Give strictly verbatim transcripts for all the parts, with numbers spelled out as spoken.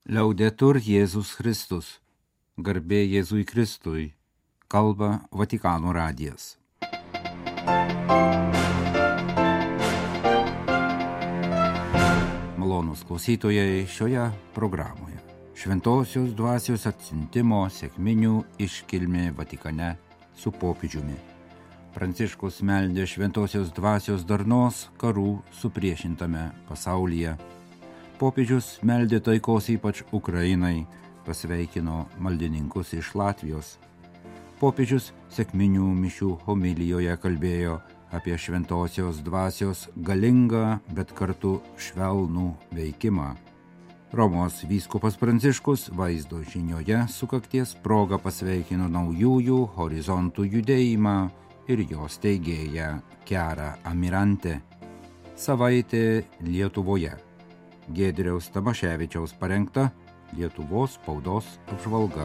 Liaudetur Jėzus Kristus. Garbė Jėzui Kristui. Kalba Vatikano radijas. Malonūs klausytojai šioje programoje. Šventosios dvasios atsiuntimo sekminių iškilmė Vatikane su popiežiumi. Pranciškus meldė šventosios dvasios darnos karų supriešintame pasaulyje. Popiežius meldė taikos ypač Ukrainai, pasveikino maldininkus iš Latvijos. Popiežius sekminių mišių homilijoje kalbėjo apie šventosios dvasios galingą, bet kartu švelnų veikimą. Romos vyskupas Pranciškus vaizdo žinioje sukakties proga pasveikino naujųjų horizontų judėjimą ir jos steigėją Chiara Amirante. Savaitė Lietuvoje. Giedriaus Tamaševičiaus parengta Lietuvos spaudos apžvalga.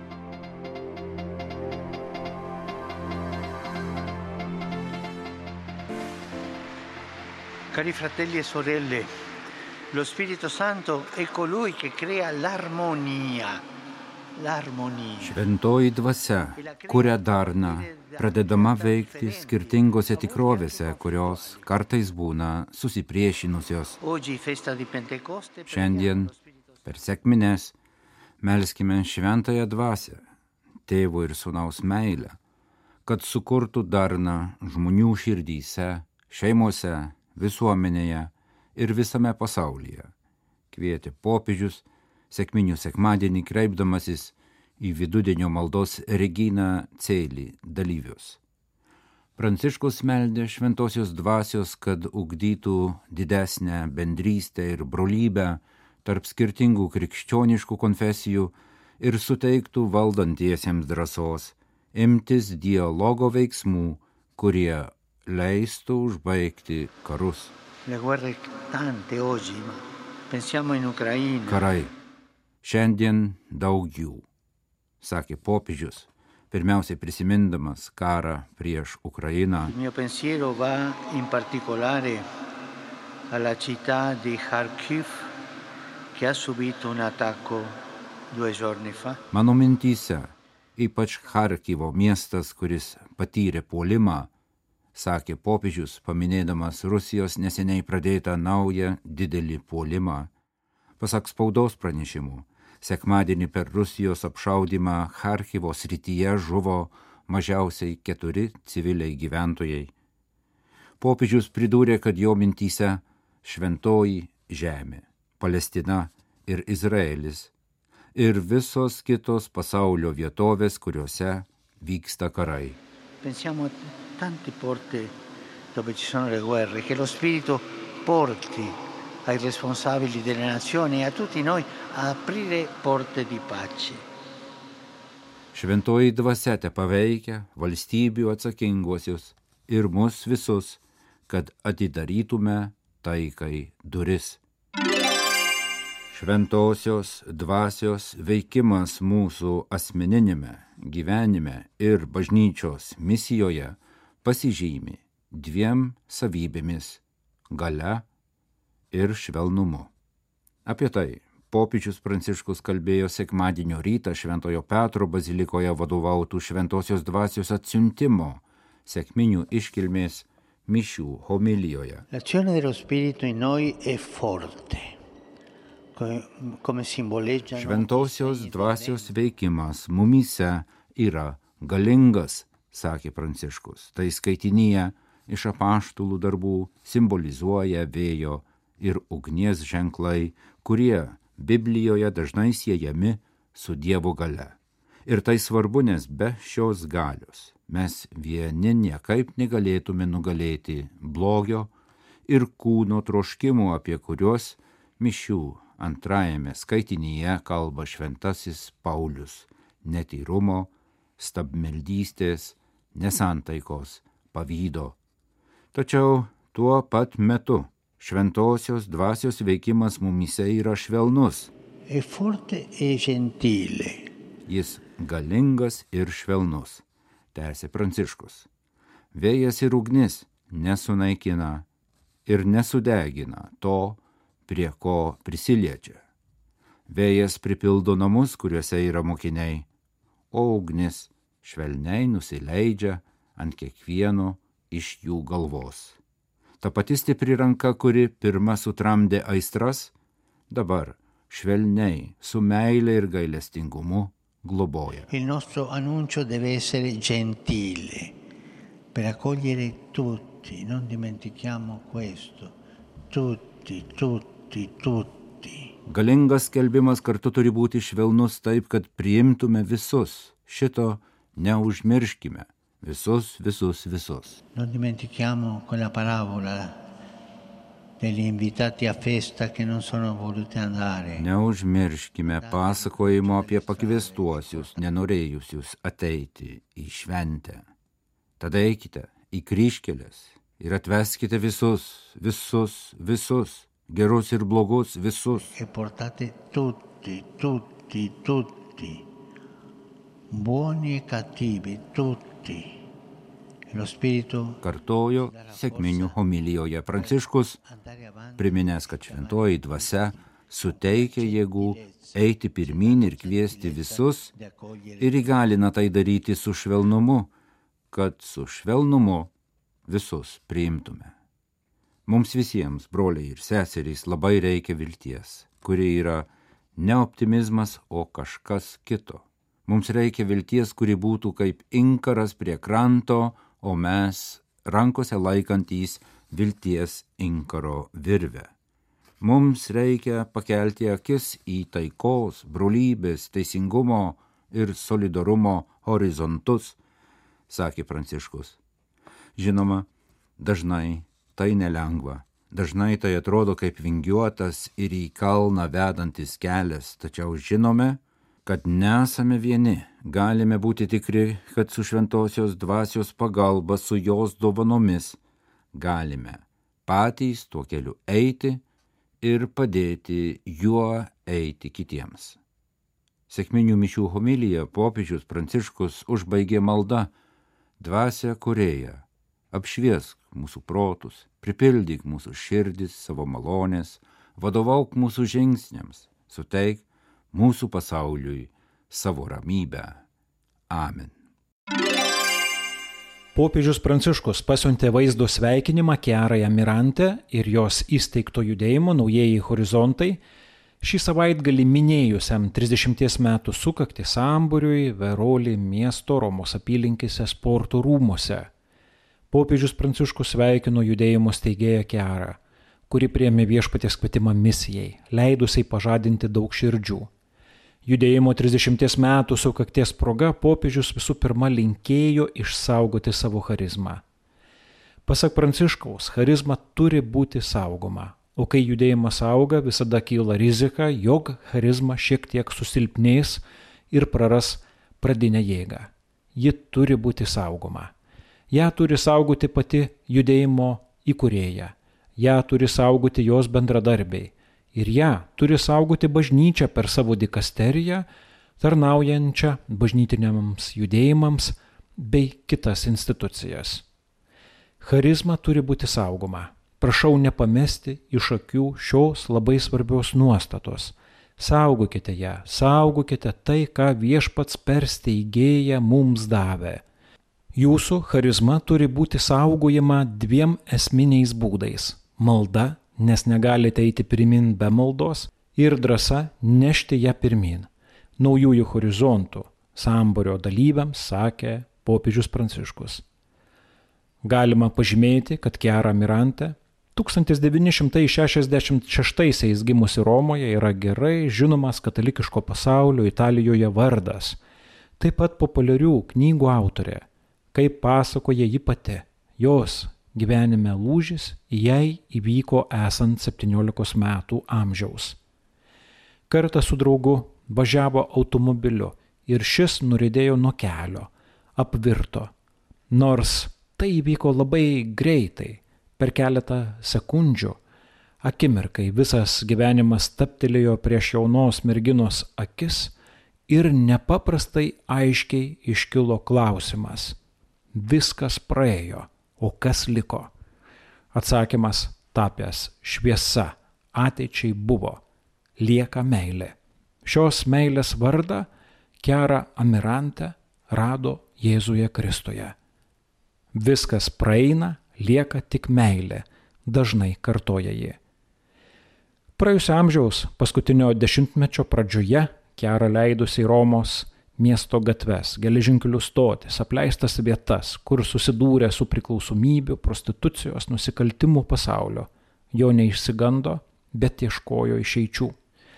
Cari fratelli e sorelle, lo Spirito Santo è colui che crea l'armonia. L'armonia. Šventoji dvasia kuria darną, pradedama veikti skirtingose tikrovėse, kurios kartais būna susipriešinusios. Šiandien per sekmines melskime šventąją dvasią, tėvo ir sūnaus meilę, kad sukurtų darną žmonių širdyse, šeimose, visuomenėje ir visame pasaulyje. Kvietė popiežius sekminių sekmadienį kreipdamasis į vidudienio maldos Reginą Cėlį dalyvius. Pranciškus meldė šventosios dvasios, kad ugdytų didesnę bendrystę ir brolybę tarp skirtingų krikščioniškų konfesijų ir suteiktų valdantiesiems drąsos imtis dialogo veiksmų, kurie leistų užbaigti karus. Karai. Šiandien daug jų, sakė popiežius, pirmiausiai prisimindamas karą prieš Ukrainą. Il mio pensiero va in particolare alla città di Kharkiv, che ha subito un attacco due giorni fa. Mano mintyse, ypač Kharkivo miestas, kuris patyrė puolimą, sakė popiežius, paminėdamas Rusijos neseniai pradėtą naują didelį puolimą. Pasak spaudos pranešimų, sekmadienį per Rusijos apšaudymą Kharkivo srityje žuvo mažiausiai keturi civiliai gyventojai. Popiežius pridūrė, kad jo mintyse šventoji žemė, Palestina ir Izraelis ir visos kitos pasaulio vietovės, kuriuose vyksta karai. Pensiamo a tante porte dove ci sono le guerre, che lo Spirito porti ai responsabili delle nazioni e a tutti noi a aprire porte di pace. Šventoji dvasia te paveikia valstybių atsakinguosius ir mus visus, kad atidarytume taikai duris. Šventosios dvasios veikimas mūsų asmeninėme gyvenime ir bažnyčios misijoje pasižymi dviem savybėmis – galia ir švelnumu. Apie tai popiežius Pranciškus kalbėjo sekmadienio rytą Šventojo Petro bazilikoje vadovautų šventosios dvasios atsiuntimo sekminių iškilmės mišių homilijoje. L'azione dello Spirito in noi è forte. Šventosios dvasios veikimas mumyse yra galingas, sakė Pranciškus. Tai skaitinyje iš apaštalų darbų simbolizuoja vėjo ir ugnies ženklai, kurie Biblijoje dažnai siejami su Dievo galia. Ir tai svarbu, nes be šios galios mes vieni niekaip negalėtume nugalėti blogio ir kūno troškimų, apie kuriuos mišių antrajame skaitinyje kalba šventasis Paulius – netyrumo, stabmeldystės, nesantaikos, pavydo. Tačiau tuo pat metu šventosios dvasios veikimas mumyse yra švelnus. È forte e gentile. Jis galingas ir švelnus, tęsė Pranciškus. Vėjas ir ugnis nesunaikina ir nesudegina to, prie ko prisiliečia. Vėjas pripildo namus, kuriuose yra mokiniai, o ugnis švelniai nusileidžia ant kiekvieno iš jų galvos. Ta pati stipri ranka, kuri pirma sutramdė aistras, dabar švelniai, su meile ir gailestingumu globoja. Il nostro annuncio deve essere gentile per accogliere tutti, non dimentichiamo questo, tutti, tutti, tutti. Galingas skelbimas kartu turi būti švelnus taip, kad priimtume visus. Šito neužmirškime. Visus, visus, visus. Non dimentichiamo quella parabola degli invitati a festa che non sono voluti andare. Neužmirškime pasakojimo apie pakviestuosius, nenorėjusius ateiti į šventę. Tada eikite į kryžkelės ir atveskite visus, visus, visus, gerus ir blogus, visus. E portate tutti, tutti, tutti, buoni e cattivi, tutti. Lo spirito Kartojo sekminių homilijoje Pranciškus, priminęs, kad šventoji dvasia suteikia jėgų eiti pirmyn ir kviesti visus ir įgalina tai daryti su švelnumu, kad su švelnumu visus priimtume. Mums visiems, broliai ir seserys, labai reikia vilties, kuri yra ne optimizmas, o kažkas kito. Mums reikia vilties, kuri būtų kaip inkaras prie kranto, o mes rankose laikantys vilties inkaro virvę. Mums reikia pakelti akis į taikos, brolybės, teisingumo ir solidarumo horizontus, sakė Pranciškus. Žinoma, dažnai tai nelengva, dažnai tai atrodo kaip vingiuotas ir į kalną vedantis kelias, tačiau žinome, kad nesame vieni, galime būti tikri, kad su šventosios dvasios pagalba, su jos dovanomis, galime patys tuo keliu eiti ir padėti juo eiti kitiems. Sekminių mišių homiliją popiežius Pranciškus užbaigė malda: Dvasia kūrėja, apšviesk mūsų protus, pripildyk mūsų širdis savo malonės, vadovauk mūsų žingsniams, suteik mūsų pasauliui savo ramybę. Amen. Popiežius Pranciškus pasiuntė vaizdo sveikinimą Chiarai Amirante ir jos įsteigto judėjimo Naujieji horizontai šį savaitgalį minėjusiam trisdešimties metų sukaktį sambūriui Veroli miesto Romos apylinkėse sporto rūmuose. Popiežius Pranciškus sveikino judėjimo steigėją Chiarą, kuri priėmė viešpaties kvietimą misijai, leidusiai pažadinti daug širdžių. Judėjimo trisdešimties metų sukakties proga popiežius visų pirma linkėjo išsaugoti savo charizmą. Pasak Pranciškaus, charizma turi būti saugoma, o kai judėjimas auga, visada kyla rizika, jog charizma šiek tiek susilpnės ir praras pradinę jėgą. Ji turi būti saugoma. Ją turi saugoti pati judėjimo įkūrėja, ją turi saugoti jos bendradarbiai. Ir ją turi saugoti bažnyčia per savo dikasteriją, tarnaujančią bažnytiniams judėjimams bei kitas institucijas. Charizma turi būti saugoma. Prašau nepamesti iš akių šios labai svarbios nuostatos. Saugokite ją, saugokite tai, ką viešpats per steigėją mums davė. Jūsų charizma turi būti saugojama dviem esminiais būdais – malda, nes negalite eiti pirmin be maldos, ir drąsa nešti ją pirmin. Naujųjų horizontų sambūrio dalyviams sakė popiežius Pranciškus. Galima pažymėti, kad Chiara Amirante tūkstantis devyni šimtai šešiasdešimt šeštaisiais gimusi Romoje yra gerai žinomas katalikiško pasaulio Italijoje vardas, taip pat populiarių knygų autorė, kaip pasakoja ji pati. Jos gyvenime lūžis jai įvyko esant septyniolikos metų amžiaus. Kartą su draugu važiavo automobiliu ir šis nuridėjo nuo kelio, apvirto. Nors tai įvyko labai greitai, per keletą sekundžių, akimirkai visas gyvenimas stabtelėjo prieš jaunos merginos akis ir nepaprastai aiškiai iškilo klausimas. Viskas praėjo. O kas liko? Atsakymas tapęs šviesa ateičiai buvo. Lieka meilė. Šios meilės vardą Chiara Amirante rado Jėzuje Kristuje. Viskas praeina, lieka tik meilė, dažnai kartoja ji. Praėjusio amžiaus paskutinio dešimtmečio pradžioje Chiara leidosi į Romos miesto gatves, geležinkelių stotis, apleistas vietas, kur susidūrė su priklausomybių, prostitucijos, nusikaltimų pasaulio. Jo neišsigando, bet ieškojo išeičių.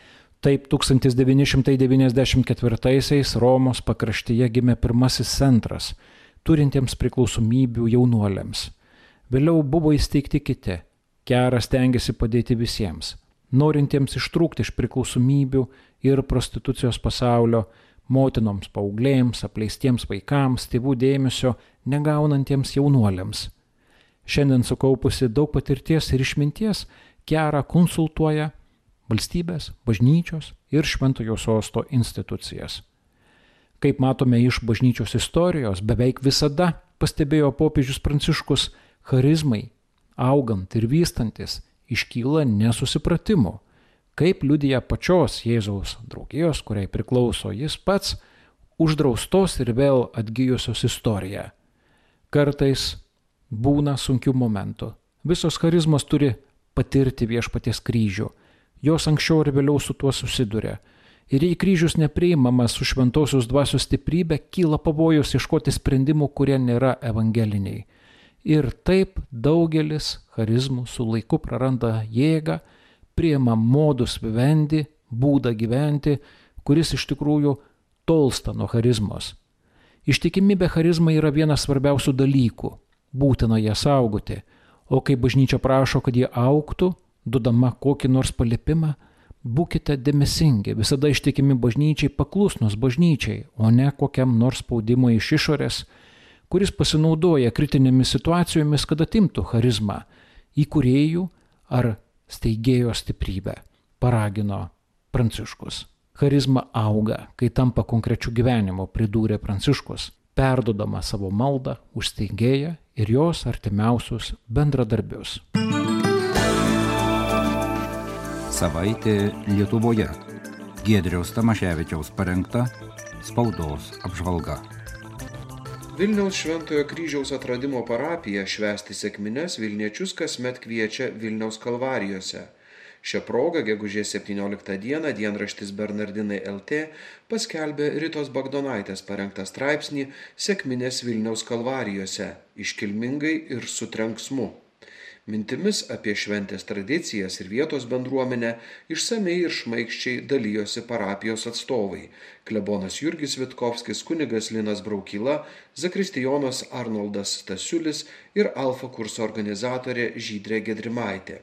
Taip tūkstantis devyni šimtai devyniasdešimt ketvirtaisiais Romos pakraštyje gimė pirmasis centras, turintiems priklausomybių jaunuoliams. Vėliau buvo įsteigti kiti. Chiara stengėsi padėti visiems, norintiems ištrūkti iš priklausomybių ir prostitucijos pasaulio, motinoms, paauglėms, apleistiems vaikams, tėvų dėmesio negaunantiems jaunuoliams. Šiandien sukaupusi daug patirties ir išminties, Chiara konsultuoja valstybės, bažnyčios ir Šventojo Sosto institucijas. Kaip matome iš bažnyčios istorijos, beveik visada, pastebėjo popiežius Pranciškus, charizmai, augant ir vystantis, iškyla nesusipratimų, kaip liudija pačios Jėzaus draugijos, kuriai priklauso jis pats, uždraustos ir vėl atgijusios istorija. Kartais būna sunkių momentų. Visos charizmos turi patirti viešpaties kryžių. Jos anksčiau ir vėliau su tuo susiduria. Ir jei kryžius nepriimamas su šventosios dvasios stiprybė, kyla pavojus ieškoti sprendimų, kurie nėra evangeliniai. Ir taip daugelis charizmų su laiku praranda jėgą, priima modus vivendi, būdą gyventi, kuris iš tikrųjų tolsta nuo charizmos. Ištikimybė charizmai yra vienas svarbiausių dalykų. Būtina ją saugoti. O kai bažnyčia prašo, kad jie augtų, duodama kokį nors paliepimą, būkite dėmesingi, visada ištikimi bažnyčiai, paklusnus bažnyčiai, o ne kokiam nors spaudimui iš išorės, kuris pasinaudoja kritinėmis situacijomis, kad atimtų charizmą, įkūrėjų ar steigėjo stiprybę, paragino Pranciškus. Charizma auga, kai tampa konkrečiu gyvenimu, pridūrė Pranciškus, perdodama savo maldą už steigėją ir jos artimiausius bendradarbius. Savaitė Lietuvoje. Giedriaus Tamaševičiaus parengta spaudos apžvalga. Vilniaus Šventojo kryžiaus atradimo parapija švęsti sekmines vilniečius kasmet kviečia Vilniaus kalvarijose. Šią progą gegužės septynioliktą dieną dienraštis Bernardinai L T paskelbė Ritos Bagdonaitės parengtą straipsnį Sekminės Vilniaus kalvarijose – iškilmingai ir su trenksmu. Mintimis apie šventės tradicijas ir vietos bendruomenę išsamiai ir šmaikščiai dalijosi parapijos atstovai – klebonas Jurgis Vitkovskis, kunigas Linas Braukyla, zakristijonas Arnoldas Stasiulis ir Alfa kurso organizatorė Žydrė Gedrimaitė.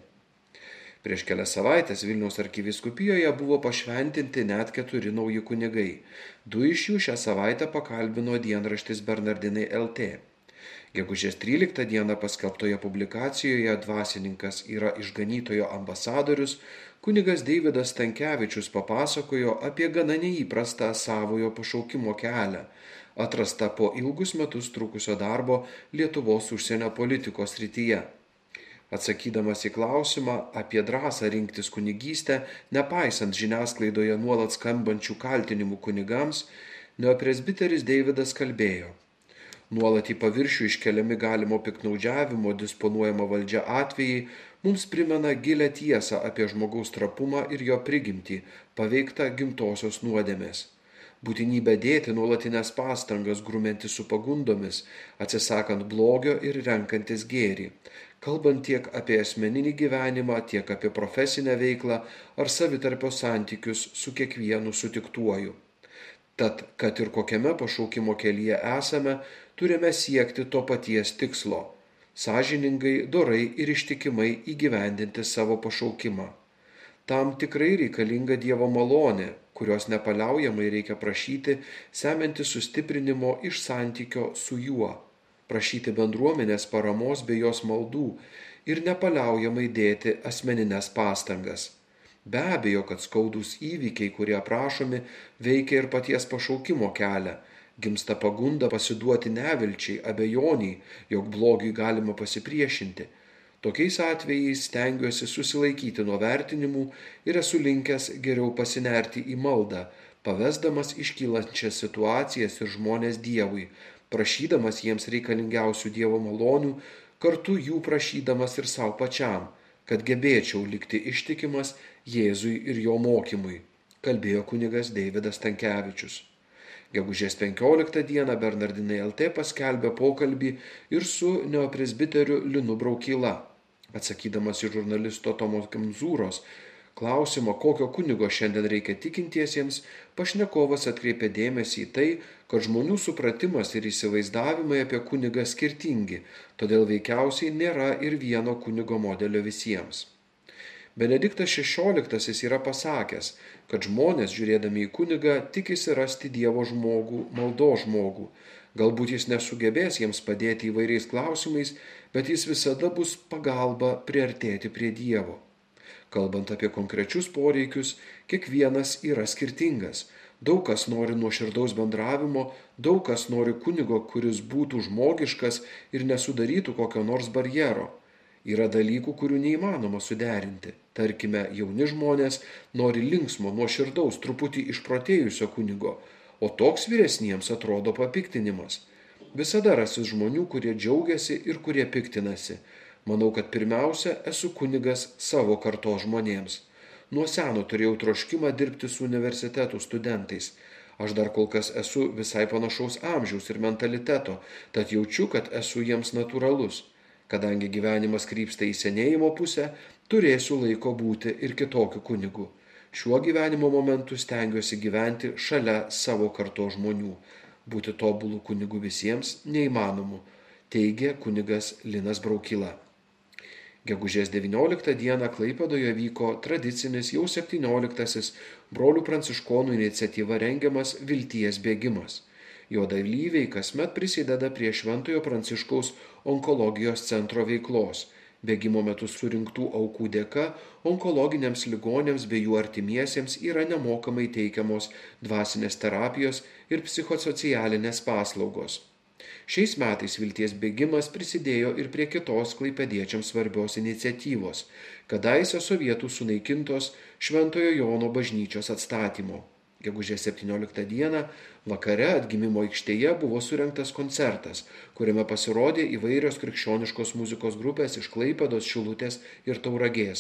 Prieš kelias savaitės Vilniaus arkivyskupijoje buvo pašventinti net keturi nauji kunigai. Du iš jų šią savaitę pakalbino dienraštis Bernardinai L T. Gegužės tryliktą dieną paskelbtoje publikacijoje dvasininkas yra išganytojo ambasadorius, kunigas Deividas Stankevičius papasakojo apie gana neįprastą savojo pašaukimo kelią, atrastą po ilgus metus trukusio darbo Lietuvos užsienio politikos srityje. Atsakydamas į klausimą apie drąsą rinktis kunigystę, nepaisant žiniasklaidoje nuolat skambančių kaltinimų kunigams, neopresbiteris Deividas kalbėjo. Nuolat į paviršių iškeliami galimo piktnaudžiavimo disponuojama valdžia atvejai mums primena gilią tiesą apie žmogaus trapumą ir jo prigimtį, paveiktą gimtosios nuodėmės. Būtinybė dėti nuolatinės pastangas grumenti su pagundomis, atsisakant blogio ir renkantis gėrį, kalbant tiek apie asmeninį gyvenimą, tiek apie profesinę veiklą ar savitarpio santykius su kiekvienu sutiktuoju. Tad, kad ir kokiame pašaukimo kelyje esame, turime siekti to paties tikslo – sąžiningai, dorai ir ištikimai įgyvendinti savo pašaukimą. Tam tikrai reikalinga Dievo malonė, kurios nepaliaujamai reikia prašyti, semiantis sustiprinimo iš santykio su juo, prašyti bendruomenės paramos bei jos maldų ir nepaliaujamai dėti asmenines pastangas. Be abejo, kad skaudūs įvykiai, kurie aprašomi, veikia ir paties pašaukimo kelią, gimsta pagunda pasiduoti nevilčiai, abejoniai, jog blogiui galima pasipriešinti. Tokiais atvejais stengiuosi susilaikyti nuo vertinimų ir esu linkęs geriau pasinerti į maldą, pavesdamas iškylančias situacijas ir žmonės Dievui, prašydamas jiems reikalingiausių Dievo malonių, kartu jų prašydamas ir savo pačiam, kad gebėčiau likti ištikimas Jėzui ir jo mokymui, kalbėjo kunigas Deividas Stankevičius. Gegužės penkioliktą dieną Bernardinai L T paskelbė pokalbį ir su neopresbiteriu Linu Braukyla. Atsakydamas į žurnalisto Tomo Kemzūros klausimą, kokio kunigo šiandien reikia tikintiesiems, pašnekovas atkreipė dėmesį į tai, kad žmonių supratimas ir įsivaizdavimai apie kunigą skirtingi, todėl veikiausiai nėra ir vieno kunigo modelio visiems. Benediktas šešioliktasis yra pasakęs, kad žmonės, žiūrėdami į kunigą, tikisi rasti Dievo žmogų, maldos žmogų. Galbūt jis nesugebės jiems padėti įvairiais klausimais, bet jis visada bus pagalba priartėti prie Dievo. Kalbant apie konkrečius poreikius, kiekvienas yra skirtingas. Daug kas nori nuoširdaus bendravimo, daug kas nori kunigo, kuris būtų žmogiškas ir nesudarytų kokio nors barjero. Yra dalykų, kurių neįmanoma suderinti. Tarkime, jauni žmonės nori linksmo, nuoširdaus, truputį išprotėjusio kunigo, o toks vyresniems atrodo papiktinimas. Visada rasis žmonių, kurie džiaugiasi ir kurie piktinasi. Manau, kad pirmiausia esu kunigas savo kartos žmonėms. Nuo seno turėjau troškimą dirbti su universitetų studentais. Aš dar kol kas esu visai panašaus amžiaus ir mentaliteto, tad jaučiu, kad esu jiems natūralus. Kadangi gyvenimas krypsta į senėjimo pusę, turėsiu laiko būti ir kitokiu kunigu. Šiuo gyvenimo momentu stengiuosi gyventi šalia savo kartos žmonių. Būti tobulų kunigų visiems neįmanomu, teigė kunigas Linas Braukyla. Gegužės devynioliktą dieną Klaipėdoje vyko tradicinis jau septynioliktasis brolių pranciškonų iniciatyva rengiamas Vilties bėgimas. Jo dalyviai kasmet prisideda prie Šventojo Pranciškaus onkologijos centro veiklos. Bėgimo metu surinktų aukų dėka onkologiniams ligonėms bei jų artimiesiems yra nemokamai teikiamos dvasinės terapijos ir psichosocialinės paslaugos. Šiais metais Vilties bėgimas prisidėjo ir prie kitos klaipėdiečiams svarbios iniciatyvos, kadaise sovietų sunaikintos Šventojo Jono bažnyčios atstatymo. Gegužės septynioliktą dieną vakare Atgimimo aikštėje buvo surengtas koncertas, kuriame pasirodė įvairios krikščioniškos muzikos grupės iš Klaipėdos, Šilutės ir Tauragės.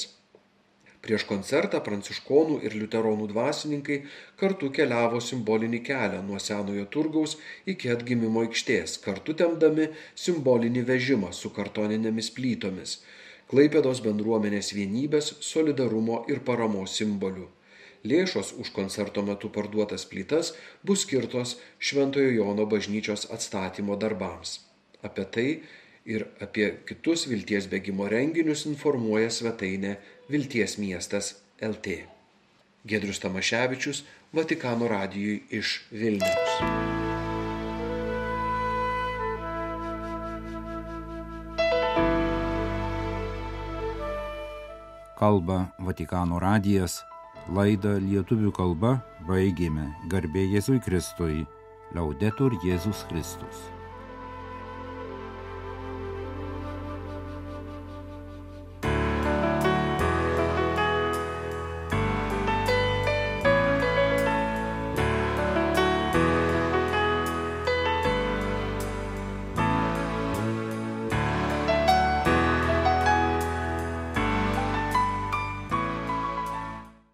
Prieš koncertą pranciškonų ir liuteronų dvasininkai kartu keliavo simbolinį kelią nuo Senojo turgaus iki Atgimimo aikštės, kartu tempdami simbolinį vežimą su kartoninėmis plytomis, Klaipėdos bendruomenės vienybės, solidarumo ir paramos simbolių. Lėšos už koncerto metu parduotas plytas bus skirtos Šventojo Jono bažnyčios atstatymo darbams. Apie tai ir apie kitus Vilties bėgimo renginius informuoja svetainė Vilties miestas L T. Giedrius Tamaševičius, Vatikano radijui iš Vilniaus. Kalba Vatikano radijas. Laidą lietuvių kalba baigėme. Garbė Jėzui Kristui. Laudetur Jėzus Kristus.